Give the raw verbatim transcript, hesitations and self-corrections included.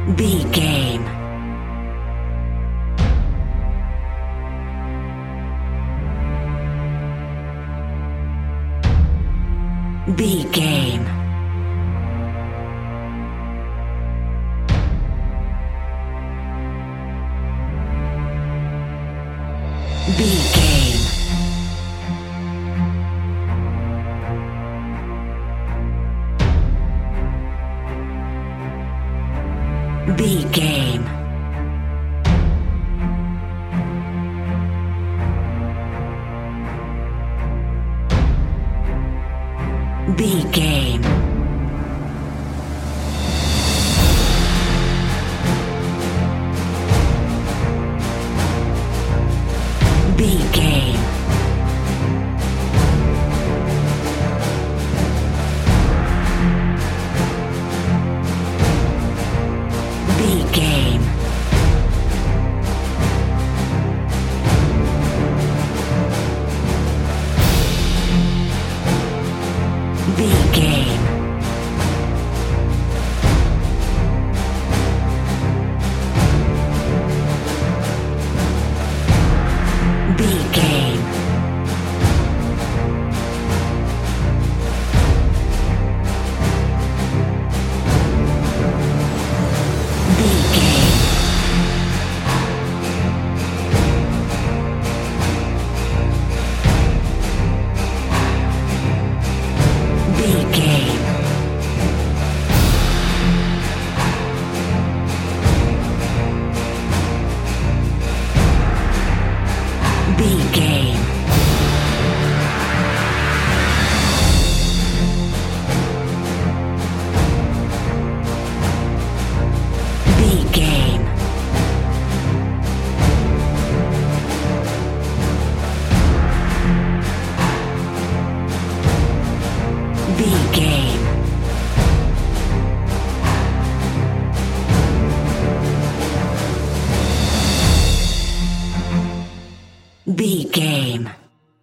B game. B game. B game. B game. B game. B game. B game. B game. B game. B game. B game. B game. B game.